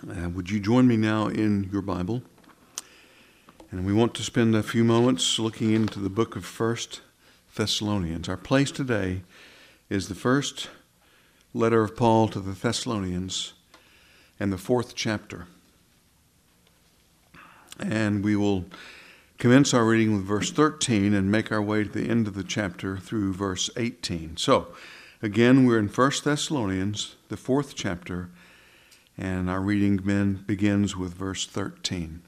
Would you join me now in your Bible? And we want to spend a few moments looking into the book of 1 Thessalonians. Our place today is the first letter of Paul to the Thessalonians and the 4th chapter. And we will commence our reading with verse 13 and make our way to the end of the chapter through verse 18. So, again, we're in 1 Thessalonians, the 4th chapter, and our reading begins with verse 13.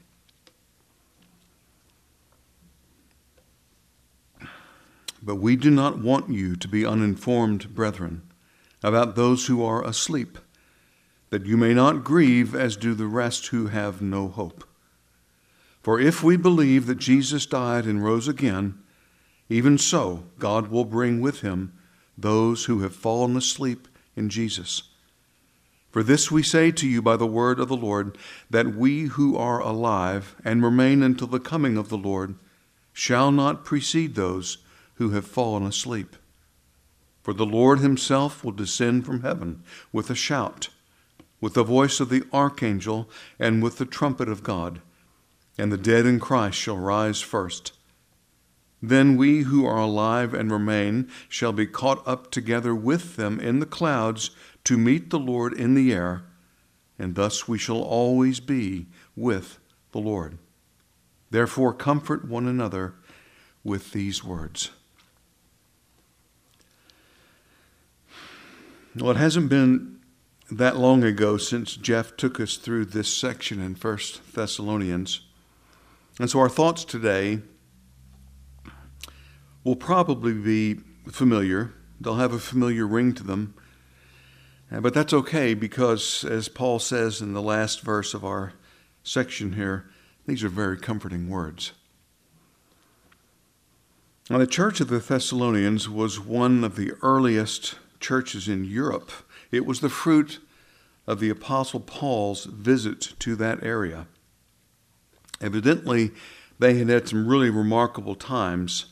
But we do not want you to be uninformed, brethren, about those who are asleep, that you may not grieve as do the rest who have no hope. For if we believe that Jesus died and rose again, even so God will bring with him those who have fallen asleep in Jesus. For this we say to you by the word of the Lord, that we who are alive and remain until the coming of the Lord shall not precede those who have fallen asleep. For the Lord himself will descend from heaven with a shout, with the voice of the archangel, and with the trumpet of God, and the dead in Christ shall rise first. Then we who are alive and remain shall be caught up together with them in the clouds to meet the Lord in the air, and thus we shall always be with the Lord. Therefore comfort one another with these words. Well, it hasn't been that long ago since Jeff took us through this section in 1 Thessalonians. And so our thoughts today will probably be familiar. They'll have a familiar ring to them. But that's okay because, as Paul says in the last verse of our section here, these are very comforting words. Now, the church of the Thessalonians was one of the earliest churches in Europe. It was the fruit of the Apostle Paul's visit to that area. Evidently, they had had some really remarkable times.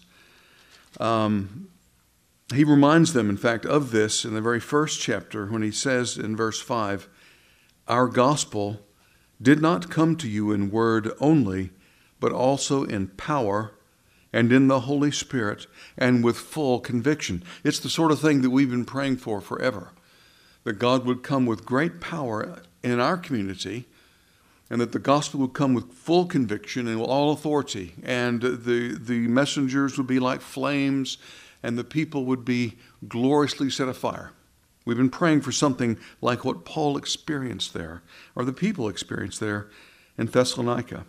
He reminds them, in fact, of this in the very first chapter when he says in verse 5, "Our gospel did not come to you in word only, but also in power and in the Holy Spirit and with full conviction." It's the sort of thing that we've been praying for forever, that God would come with great power in our community, and that the gospel would come with full conviction and all authority, and the messengers would be like flames, and the people would be gloriously set afire. We've been praying for something like what Paul experienced there, or the people experienced there in Thessalonica.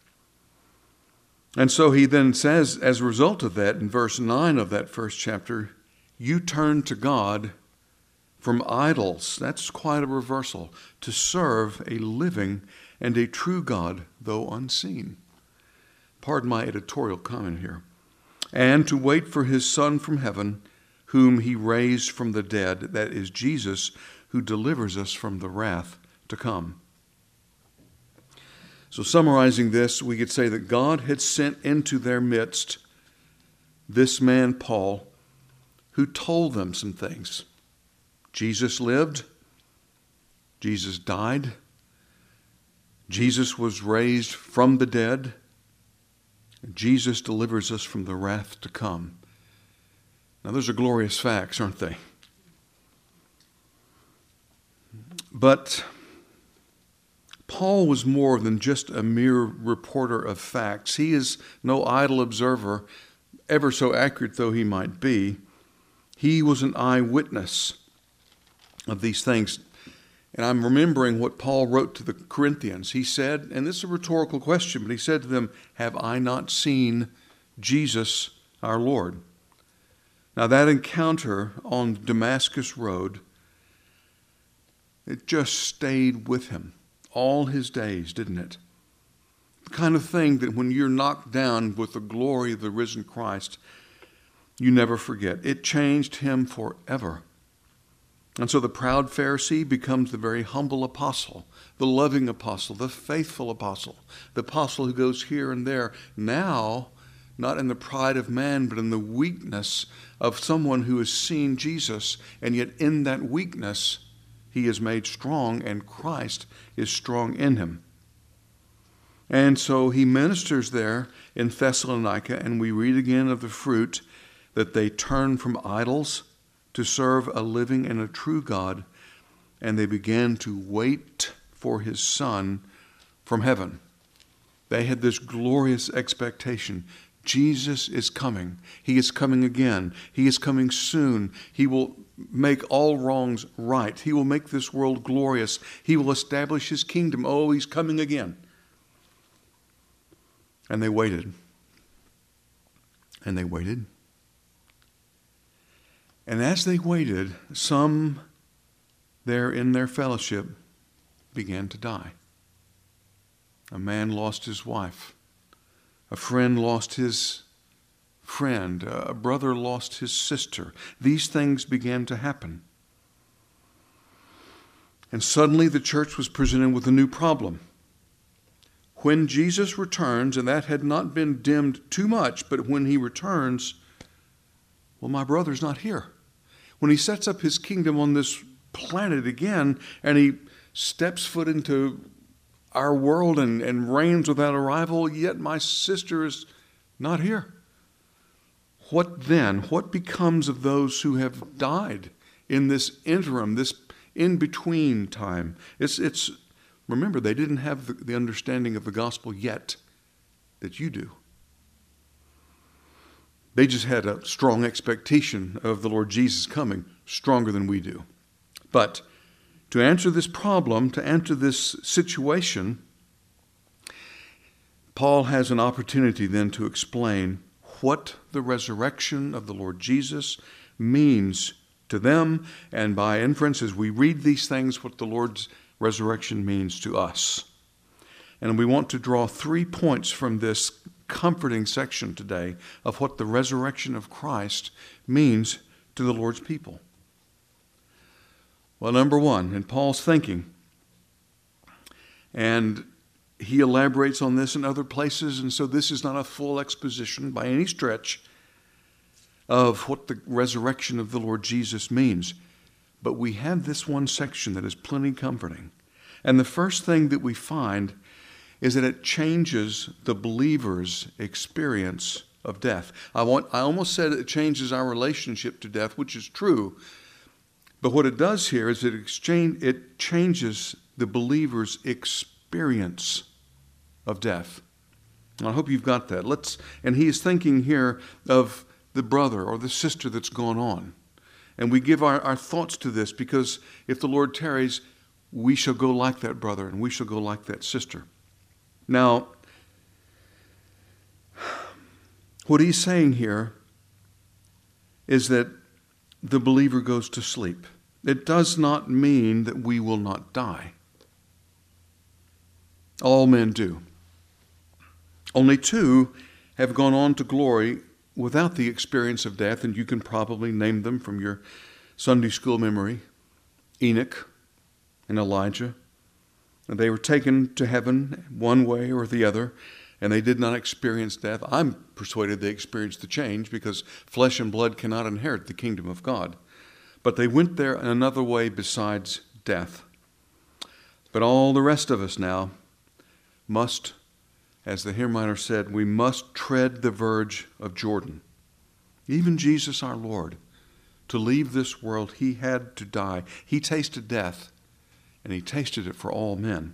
And so he then says, as a result of that, in verse 9 of that first chapter, you turn to God from idols. That's quite a reversal. To serve a living and a true God, though unseen. Pardon my editorial comment here. And to wait for his Son from heaven, whom he raised from the dead, that is Jesus, who delivers us from the wrath to come. So summarizing this, we could say that God had sent into their midst this man, Paul, who told them some things. Jesus lived. Jesus died. Jesus was raised from the dead. Jesus delivers us from the wrath to come. Now, those are glorious facts, aren't they? But Paul was more than just a mere reporter of facts. He is no idle observer, ever so accurate though he might be. He was an eyewitness of these things. And I'm remembering what Paul wrote to the Corinthians. He said, and this is a rhetorical question, but he said to them, "Have I not seen Jesus our Lord?" Now that encounter on Damascus Road, it just stayed with him all his days, didn't it? The kind of thing that when you're knocked down with the glory of the risen Christ, you never forget. It changed him forever. And so the proud Pharisee becomes the very humble apostle, the loving apostle, the faithful apostle, the apostle who goes here and there. Now, not in the pride of man, but in the weakness of someone who has seen Jesus, and yet in that weakness, he is made strong, and Christ is strong in him. And so he ministers there in Thessalonica, and we read again of the fruit that they turn from idols to serve a living and a true God, and they began to wait for his Son from heaven. They had this glorious expectation. Jesus is coming. He is coming again. He is coming soon. He will make all wrongs right. He will make this world glorious. He will establish his kingdom. Oh, he's coming again. And they waited. And they waited. And as they waited, some there in their fellowship began to die. A man lost his wife. A friend lost his friend. A brother lost his sister. These things began to happen. And suddenly the church was presented with a new problem. When Jesus returns, and that had not been dimmed too much, but when he returns, well, my brother's not here. When he sets up his kingdom on this planet again, and he steps foot into our world and reigns without a rival, yet my sister is not here. What then? What becomes of those who have died in this interim, this in-between time? It's remember, they didn't have the understanding of the gospel yet that you do. They just had a strong expectation of the Lord Jesus coming, stronger than we do. But to answer this problem, to answer this situation, Paul has an opportunity then to explain what the resurrection of the Lord Jesus means to them, and by inference, as we read these things, what the Lord's resurrection means to us. And we want to draw 3 points from this comforting section today of what the resurrection of Christ means to the Lord's people. Well, number one, in Paul's thinking, and he elaborates on this in other places, and so this is not a full exposition by any stretch of what the resurrection of the Lord Jesus means. But we have this one section that is plenty comforting. And the first thing that we find is that it changes the believer's experience of death. I almost said it changes our relationship to death, which is true. But what it does here is it changes the believer's experience of death. And I hope you've got that. And he is thinking here of the brother or the sister that's gone on. And we give our thoughts to this because if the Lord tarries, we shall go like that brother and we shall go like that sister. Now, what he's saying here is that the believer goes to sleep. It does not mean that we will not die. All men do. Only 2 have gone on to glory without the experience of death, and you can probably name them from your Sunday school memory: Enoch and Elijah. And they were taken to heaven one way or the other, and they did not experience death. I'm persuaded they experienced the change because flesh and blood cannot inherit the kingdom of God. But they went there in another way besides death. But all the rest of us now must, as the hymn writer said, we must tread the verge of Jordan. Even Jesus our Lord, to leave this world, he had to die. He tasted death, and he tasted it for all men.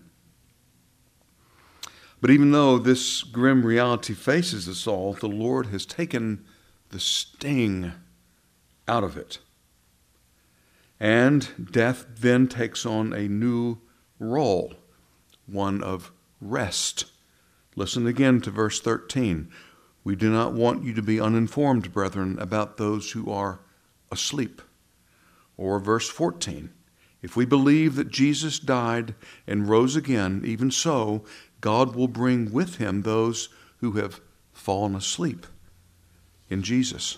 But even though this grim reality faces us all, the Lord has taken the sting out of it. And death then takes on a new role, one of rest. Listen again to verse 13. We do not want you to be uninformed, brethren, about those who are asleep. Or verse 14. If we believe that Jesus died and rose again, even so, God will bring with him those who have fallen asleep in Jesus.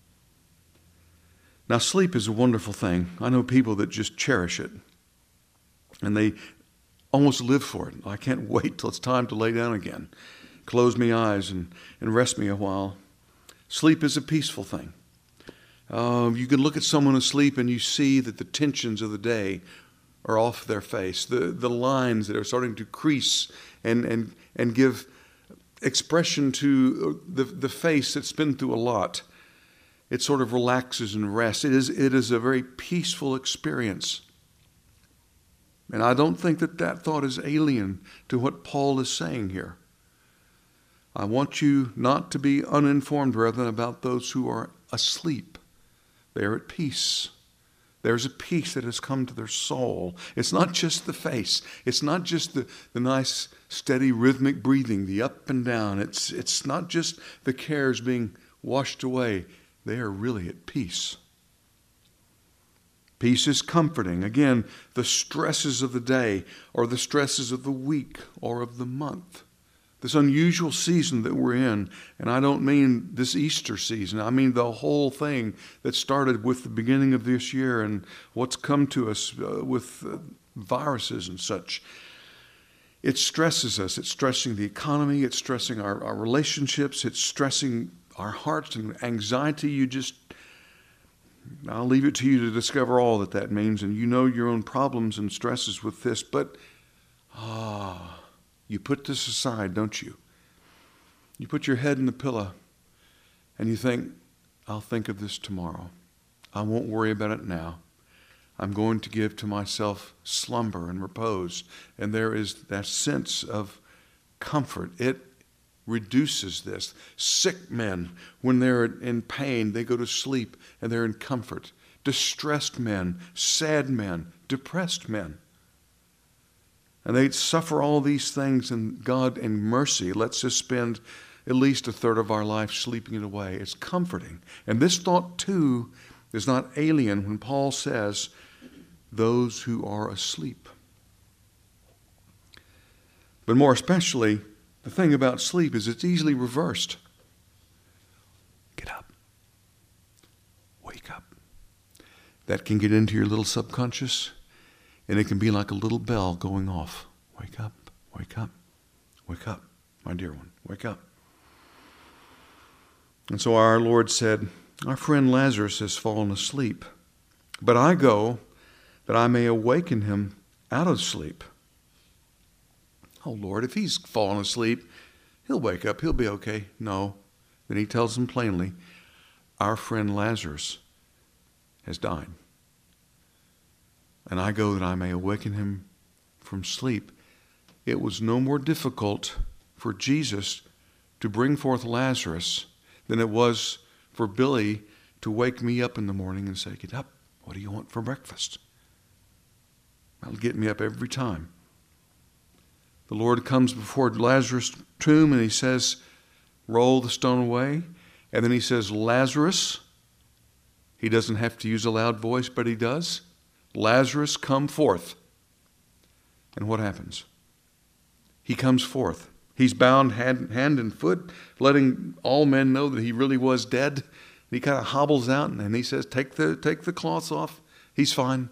Now, sleep is a wonderful thing. I know people that just cherish it, and they almost live for it. I can't wait till it's time to lay down again, close my eyes and rest me a while. Sleep is a peaceful thing. You can look at someone asleep and you see that the tensions of the day are off their face. The lines that are starting to crease and give expression to the face that's been through a lot. It sort of relaxes and rests. It is a very peaceful experience. And I don't think that thought is alien to what Paul is saying here. I want you not to be uninformed, brethren, about those who are asleep. They are at peace. There's a peace that has come to their soul. It's not just the face. It's not just the nice, steady, rhythmic breathing, the up and down. It's not just the cares being washed away. They are really at peace. Peace is comforting. Again, the stresses of the day or the stresses of the week or of the month. This unusual season that we're in, and I don't mean this Easter season. I mean the whole thing that started with the beginning of this year and what's come to us with viruses and such. It stresses us. It's stressing the economy. It's stressing our relationships. It's stressing our hearts and anxiety. I'll leave it to you to discover all that means, and you know your own problems and stresses with this, but you put this aside, don't you? You put your head in the pillow and you think, I'll think of this tomorrow. I won't worry about it now. I'm going to give to myself slumber and repose. And there is that sense of comfort. It reduces this. Sick men, when they're in pain, they go to sleep and they're in comfort. Distressed men, sad men, depressed men. And they suffer all these things, and God in mercy lets us spend at least a third of our life sleeping it away. It's comforting. And this thought, too, is not alien when Paul says, those who are asleep. But more especially, the thing about sleep is it's easily reversed. Get up. Wake up. That can get into your little subconscious. And it can be like a little bell going off. Wake up, wake up, wake up, my dear one, wake up. And so our Lord said, our friend Lazarus has fallen asleep, but I go that I may awaken him out of sleep. Oh Lord, if he's fallen asleep, he'll wake up, he'll be okay. No. Then he tells them plainly, our friend Lazarus has died. And I go that I may awaken him from sleep. It was no more difficult for Jesus to bring forth Lazarus than it was for Billy to wake me up in the morning and say, get up, what do you want for breakfast? That'll get me up every time. The Lord comes before Lazarus' tomb and he says, roll the stone away. And then he says, Lazarus. He doesn't have to use a loud voice, but he does. Lazarus, come forth. And what happens? He comes forth. He's bound hand and foot, letting all men know that he really was dead. And he kind of hobbles out and he says, take the cloths off. He's fine.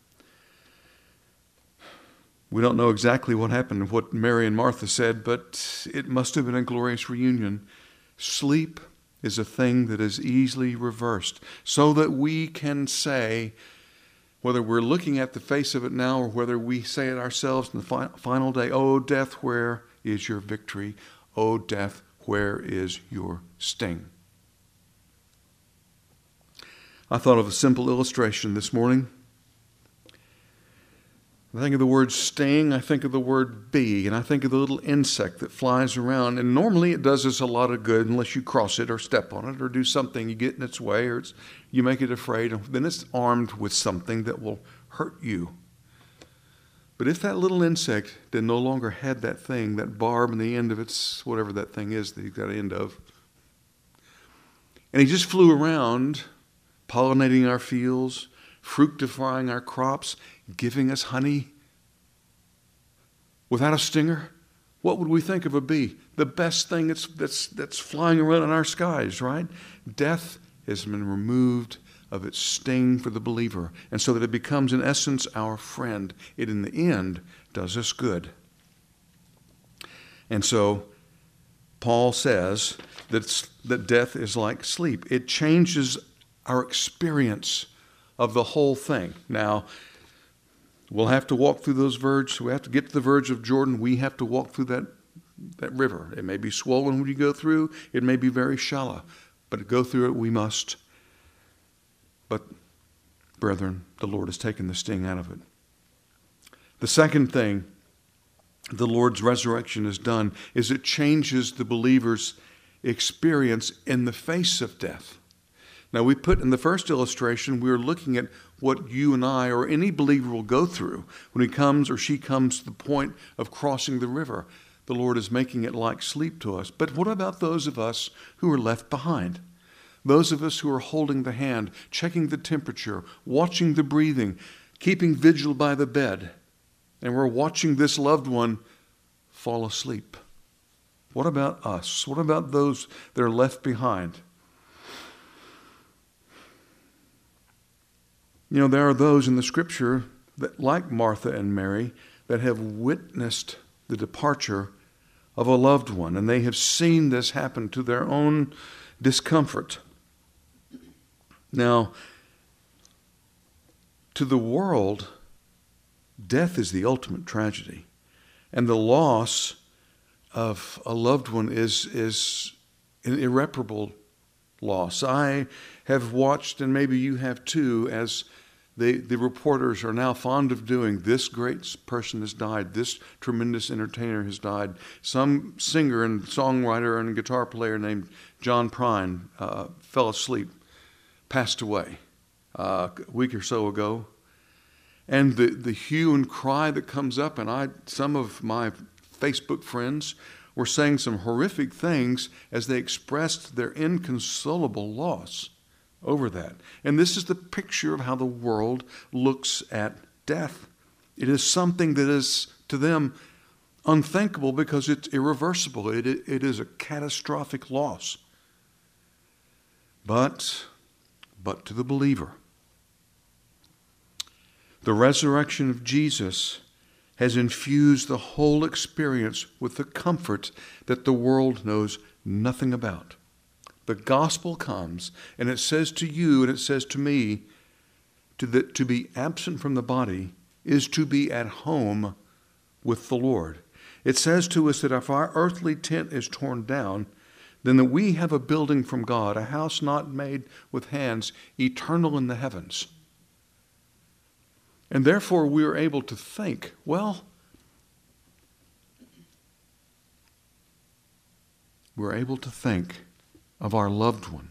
We don't know exactly what happened, what Mary and Martha said, but it must have been a glorious reunion. Sleep is a thing that is easily reversed, so that we can say, whether we're looking at the face of it now or whether we say it ourselves in the final day, O death, where is your victory? O death, where is your sting? I thought of a simple illustration this morning. I think of the word sting, I think of the word bee, and I think of the little insect that flies around. And normally it does us a lot of good unless you cross it or step on it or do something, you get in its way or you make it afraid. And then it's armed with something that will hurt you. But if that little insect that no longer had that thing, that barb in the end of its, whatever that thing is that he's got an end of, and he just flew around pollinating our fields, fructifying our crops, giving us honey without a stinger, what would we think of a bee? The best thing that's flying around in our skies, right? Death has been removed of its sting for the believer, and so that it becomes in essence our friend. It in the end does us good. And so Paul says that death is like sleep. It changes our experience of the whole thing. Now, We'll have to walk through those verges. We have to get to the verge of Jordan. We have to walk through that river. It may be swollen when you go through. It may be very shallow. But go through it we must. But, brethren, the Lord has taken the sting out of it. The second thing the Lord's resurrection has done is it changes the believer's experience in the face of death. Now, we put in the first illustration, we were looking at what you and I or any believer will go through when he comes or she comes to the point of crossing the river. The Lord is making it like sleep to us. But what about those of us who are left behind? Those of us who are holding the hand, checking the temperature, watching the breathing, keeping vigil by the bed, and we're watching this loved one fall asleep. What about us? What about those that are left behind? You know, there are those in the Scripture that, like Martha and Mary, that have witnessed the departure of a loved one, and they have seen this happen to their own discomfort. Now, to the world, death is the ultimate tragedy, and the loss of a loved one is an irreparable loss. I have watched, and maybe you have too, as the reporters are now fond of doing, this great person has died, this tremendous entertainer has died. Some singer and songwriter and guitar player named John Prine fell asleep, passed away a week or so ago. And the hue and cry that comes up, and some of my Facebook friends were saying some horrific things as they expressed their inconsolable loss over that. And this is the picture of how the world looks at death. It is something that is to them unthinkable because it's irreversible. It is a catastrophic loss. But to the believer, the resurrection of Jesus has infused the whole experience with the comfort that the world knows nothing about. The gospel comes, and it says to you, and it says to me, to be absent from the body is to be at home with the Lord. It says to us that if our earthly tent is torn down, then that we have a building from God, a house not made with hands, eternal in the heavens. And therefore we are able to think, well, we're able to think of our loved one.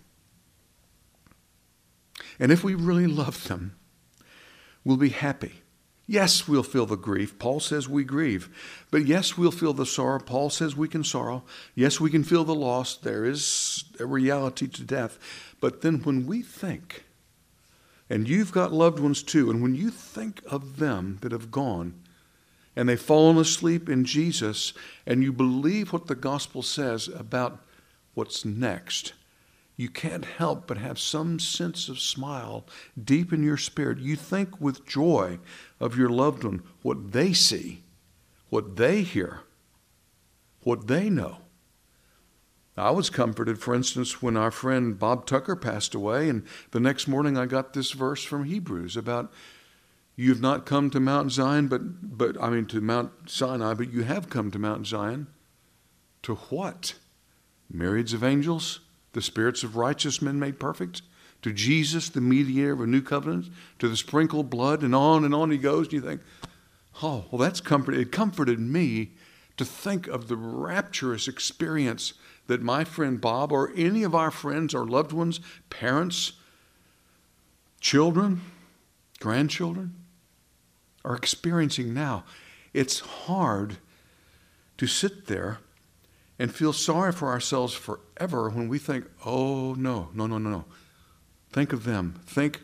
And if we really love them, we'll be happy. Yes, we'll feel the grief. Paul says we grieve. But yes, we'll feel the sorrow. Paul says we can sorrow. Yes, we can feel the loss. There is a reality to death. But then when we think, and you've got loved ones too, and when you think of them that have gone, and they've fallen asleep in Jesus, and you believe what the gospel says about what's next, you can't help but have some sense of smile deep in your spirit. You think with joy of your loved one, what they see, what they hear, what they know. I was comforted, for instance, when our friend Bob Tucker passed away, and the next morning I got this verse from Hebrews about you've not come to Mount Zion, to Mount Sinai, but you have come to Mount Zion. To what? Myriads of angels? The spirits of righteous men made perfect? To Jesus, the mediator of a new covenant? To the sprinkled blood? And on he goes. And you think, oh, well, that's comforted. It comforted me to think of the rapturous experience that my friend Bob or any of our friends or loved ones, parents, children, grandchildren, are experiencing now. It's hard to sit there and feel sorry for ourselves forever when we think, oh, no. Think of them. Think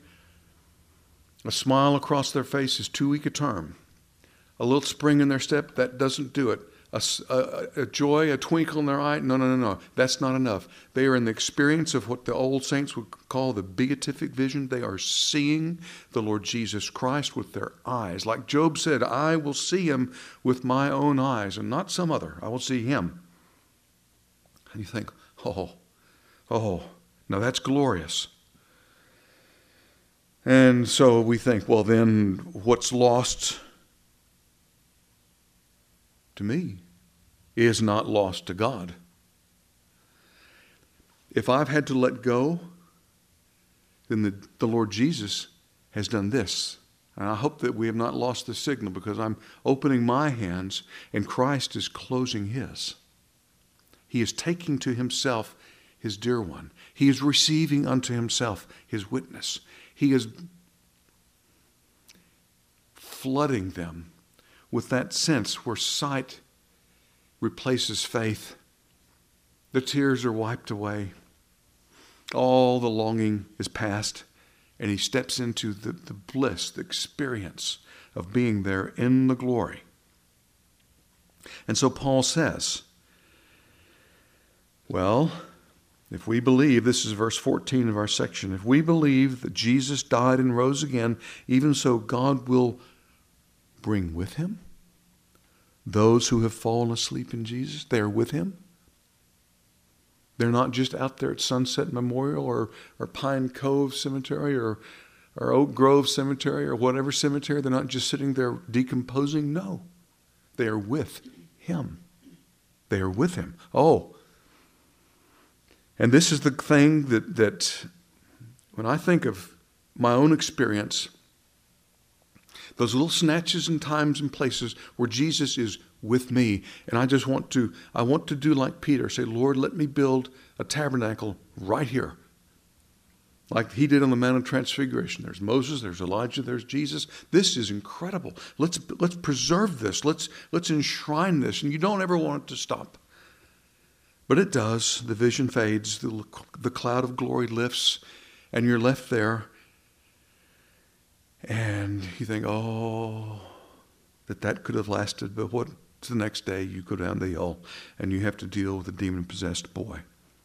a smile across their face is too weak a term. A little spring in their step, that doesn't do it. A joy, a twinkle in their eye, no. That's not enough. They are in the experience of what the old saints would call the beatific vision. They are seeing the Lord Jesus Christ with their eyes. Like Job said, I will see him with my own eyes and not some other. I will see him. And you think, oh, now that's glorious. And so we think, well, then what's lost to me is not lost to God. If I've had to let go, then the Lord Jesus has done this. And I hope that we have not lost the signal, because I'm opening my hands and Christ is closing his. He is taking to himself his dear one. He is receiving unto himself his witness. He is flooding them with that sense where sight replaces faith. The tears are wiped away. All the longing is past. And he steps into the bliss, the experience of being there in the glory. And so Paul says, well, if we believe, this is verse 14 of our section, if we believe that Jesus died and rose again, even so God will bring with him those who have fallen asleep in Jesus. They are with him. They're not just out there at Sunset Memorial or Pine Cove Cemetery or Oak Grove Cemetery or whatever cemetery. They're not just sitting there decomposing. No, they are with him. They are with him. Oh, and this is the thing that when I think of my own experience, those little snatches and times and places where Jesus is with me, and I want to do like Peter, say, Lord, let me build a tabernacle right here, like he did on the Mount of Transfiguration. There's Moses, there's Elijah, there's Jesus. This is incredible. Let's preserve this. Let's enshrine this, and you don't ever want it to stop. But it does. The vision fades, the cloud of glory lifts, and you're left there. And you think, oh, that could have lasted, but what's the next day? You go down the hill and you have to deal with a demon-possessed boy.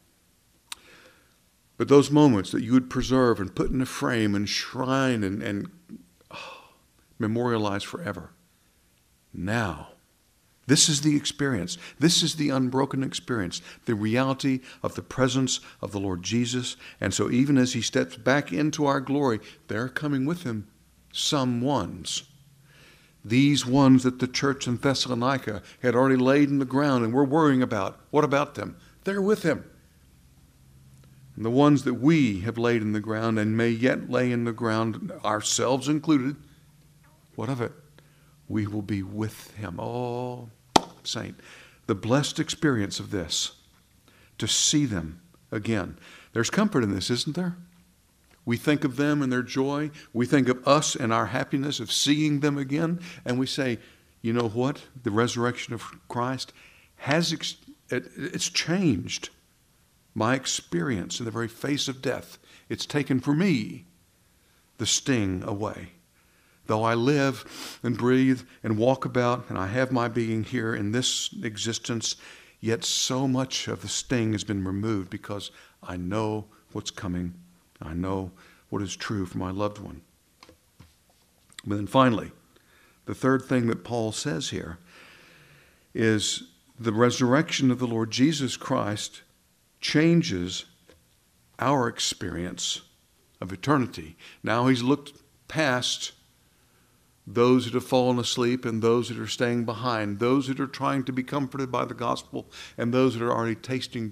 But those moments that you would preserve and put in a frame and shrine and memorialize forever. Now, this is the experience. This is the unbroken experience, the reality of the presence of the Lord Jesus. And so even as he steps back into our glory, they're coming with him. Some ones. These ones that the church in Thessalonica had already laid in the ground and we're worrying about. What about them? They're with him. And the ones that we have laid in the ground and may yet lay in the ground, ourselves included, what of it? We will be with him. Oh, saint, the blessed experience of this, to see them again. There's comfort in this, isn't there? We think of them and their joy. We think of us and our happiness of seeing them again. And we say, you know what? The resurrection of Christ it's changed my experience in the very face of death. It's taken for me the sting away. Though I live and breathe and walk about and I have my being here in this existence, yet so much of the sting has been removed because I know what's coming. I know what is true for my loved one. But then finally, the third thing that Paul says here is the resurrection of the Lord Jesus Christ changes our experience of eternity. Now he's looked past those that have fallen asleep and those that are staying behind, those that are trying to be comforted by the gospel and those that are already drinking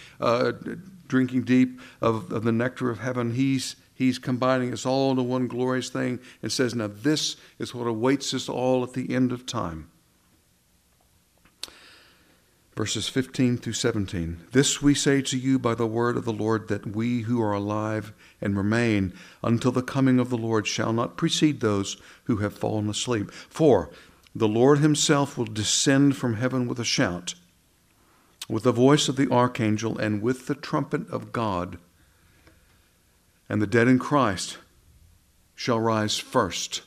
deep of the nectar of heaven. He's combining us all into one glorious thing and says, now this is what awaits us all at the end of time. Verses 15 through 17. This we say to you by the word of the Lord, that we who are alive and remain until the coming of the Lord shall not precede those who have fallen asleep. For the Lord himself will descend from heaven with a shout, with the voice of the archangel, and with the trumpet of God. And the dead in Christ shall rise first.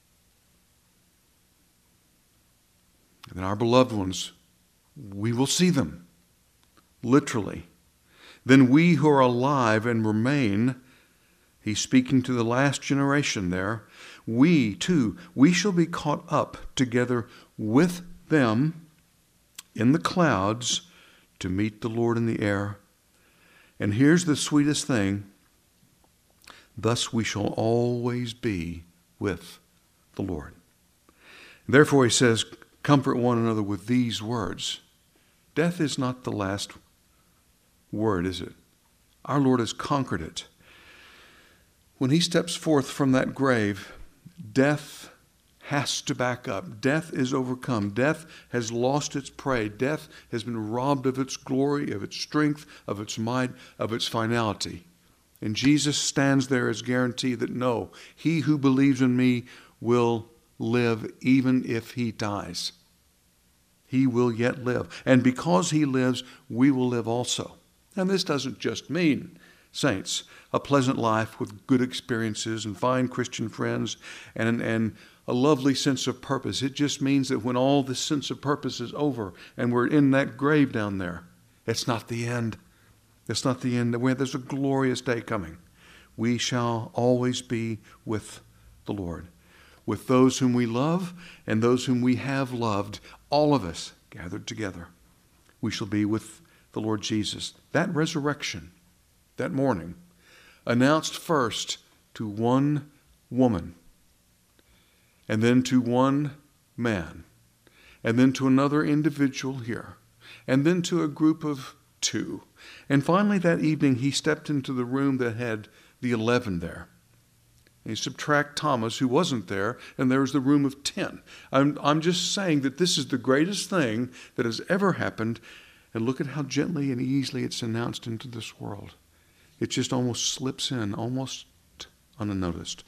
And then our beloved ones, we will see them, literally. Then we who are alive and remain, he's speaking to the last generation there, we too, we shall be caught up together with them in the clouds to meet the Lord in the air. And here's the sweetest thing. Thus we shall always be with the Lord. Therefore, he says, comfort one another with these words. Death is not the last word, is it? Our Lord has conquered it. When he steps forth from that grave, death has to back up. Death is overcome. Death has lost its prey. Death has been robbed of its glory, of its strength, of its might, of its finality. And Jesus stands there as guarantee that no, he who believes in me will live even if he dies. He will yet live. And because he lives, we will live also. And this doesn't just mean, saints, a pleasant life with good experiences and fine Christian friends and a lovely sense of purpose. It just means that when all this sense of purpose is over and we're in that grave down there, it's not the end. It's not the end. There's a glorious day coming. We shall always be with the Lord, with those whom we love and those whom we have loved, all of us gathered together. We shall be with the Lord Jesus. That resurrection, that morning, announced first to one woman, and then to one man, and then to another individual here, and then to a group of 2. And finally that evening he stepped into the room that had the 11 there. And you subtract Thomas, who wasn't there, and there's the room of 10. I'm just saying that this is the greatest thing that has ever happened, and look at how gently and easily it's announced into this world. It just almost slips in, almost unnoticed.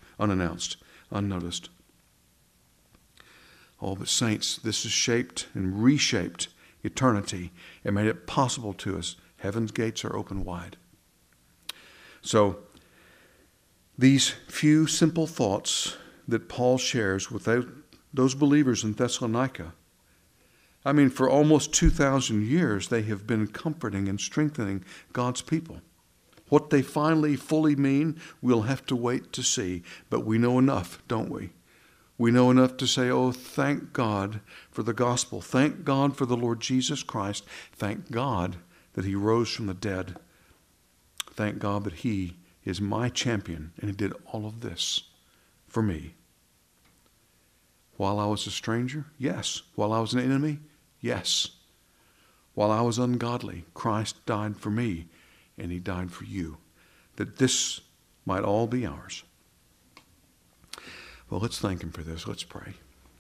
Oh, but saints, this has shaped and reshaped eternity and made it possible to us. Heaven's gates are open wide. So, these few simple thoughts that Paul shares with those believers in Thessalonica, I mean, for almost 2,000 years, they have been comforting and strengthening God's people. What they finally fully mean, we'll have to wait to see. But we know enough, don't we? We know enough to say, oh, thank God for the gospel. Thank God for the Lord Jesus Christ. Thank God that he rose from the dead. Thank God that he is my champion, and he did all of this for me. While I was a stranger? Yes. While I was an enemy? Yes. While I was ungodly, Christ died for me, and he died for you, that this might all be ours. Well, let's thank him for this. Let's pray.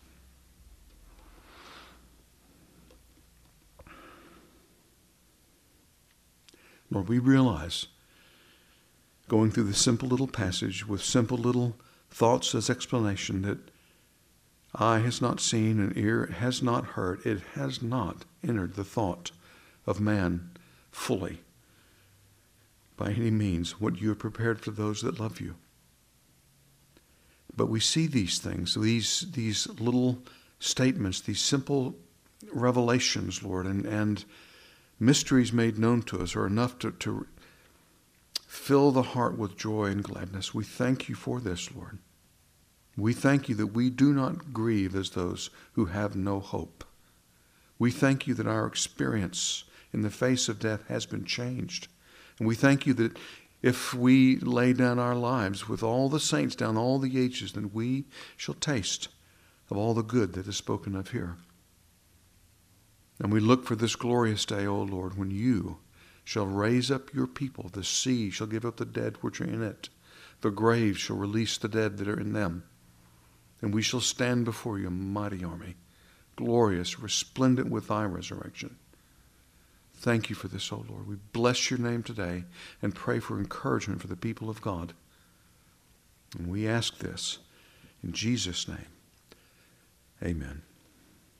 Lord, we realize, going through this simple little passage with simple little thoughts as explanation, that eye has not seen and ear has not heard. It has not entered the thought of man fully, by any means, what you have prepared for those that love you. But we see these things, these little statements, these simple revelations, Lord, and mysteries made known to us are enough to fill the heart with joy and gladness. We thank you for this, Lord. We thank you that we do not grieve as those who have no hope. We thank you that our experience in the face of death has been changed. And we thank you that if we lay down our lives with all the saints down all the ages, then we shall taste of all the good that is spoken of here. And we look for this glorious day, O Lord, when you shall raise up your people. The sea shall give up the dead which are in it. The grave shall release the dead that are in them. And we shall stand before you, a mighty army, glorious, resplendent with thy resurrection. Thank you for this, O Lord. We bless your name today and pray for encouragement for the people of God. And we ask this in Jesus' name. Amen.